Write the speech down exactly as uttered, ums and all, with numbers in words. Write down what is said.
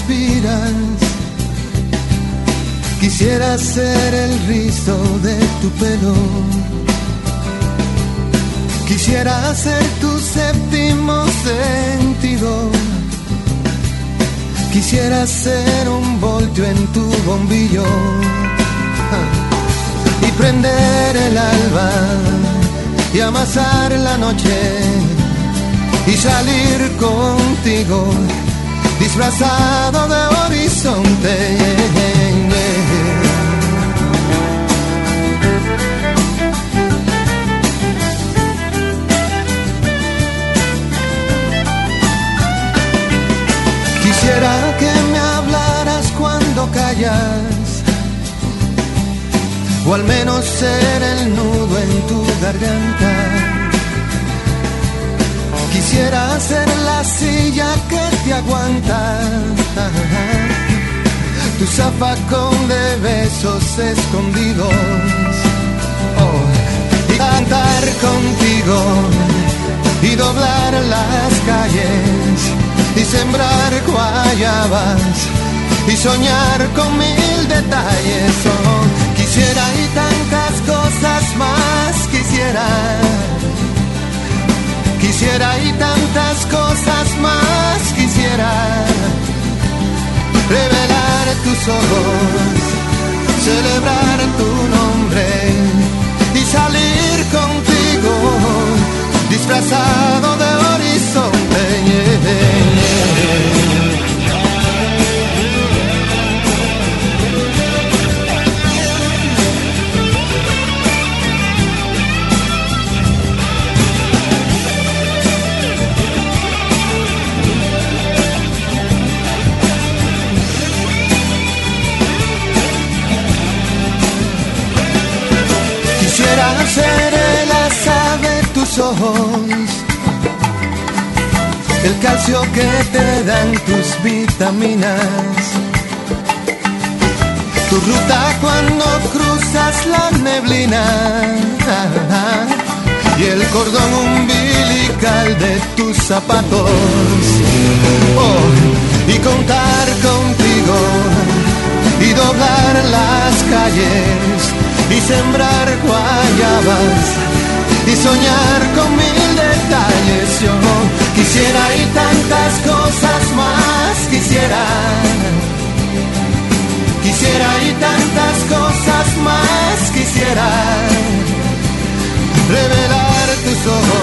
respiras. Quisiera ser el rizo de tu pelo. Quisiera ser tu séptimo sentido. Quisiera ser un voltio en tu bombillo y prender el alba y amasar la noche y salir contigo disfrazado de horizonte. Quisiera que me hablaras cuando callas, o al menos ser el nudo en tu garganta. Quisiera ser la silla que te aguanta, tu zafacón de besos escondidos, oh, y cantar contigo y doblar las calles y sembrar guayabas y soñar con mil detalles. Oh, quisiera y tantas cosas más quisiera. Quisiera y tantas cosas más quisiera. Revelar tus ojos, celebrar tu nombre y salir contigo disfrazado de horizonte. Yeah, yeah. Quisiera ser el asa de tus ojos, el calcio que te dan tus vitaminas, tu ruta cuando cruzas la neblina y el cordón umbilical de tus zapatos. Oh, y contar contigo y doblar las calles y sembrar guayabas y soñar con mil detalles. Yo quisiera y tantas cosas más quisiera. Quisiera y tantas cosas más quisiera. Revelar tus ojos,